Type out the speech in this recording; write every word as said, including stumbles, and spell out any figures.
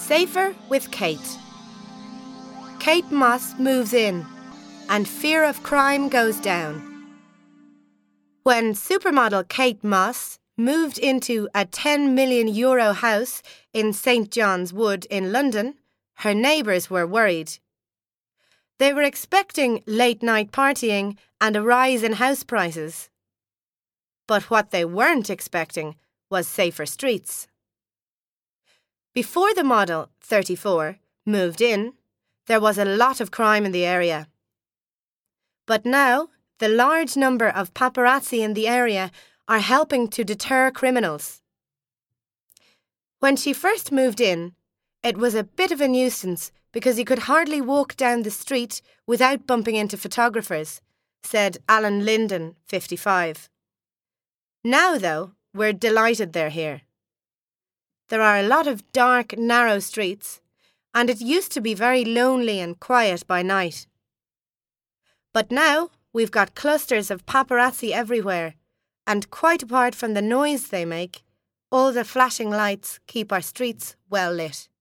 Safer with Kate. Kate Moss moves in, and fear of crime goes down. When supermodel Kate Moss moved into a ten million euro house in Saint John's Wood in London, her neighbours were worried. They were expecting late-night partying and a rise in house prices. But what they weren't expecting was safer streets. Before the model, thirty-four, moved in, there was a lot of crime in the area. But now, the large number of paparazzi in the area are helping to deter criminals. When she first moved in, it was a bit of a nuisance because you could hardly walk down the street without bumping into photographers, said Alan Linden, fifty-five. Now, though, we're delighted they're here. There are a lot of dark, narrow streets, and it used to be very lonely and quiet by night. But now we've got clusters of paparazzi everywhere, and quite apart from the noise they make, all the flashing lights keep our streets well lit.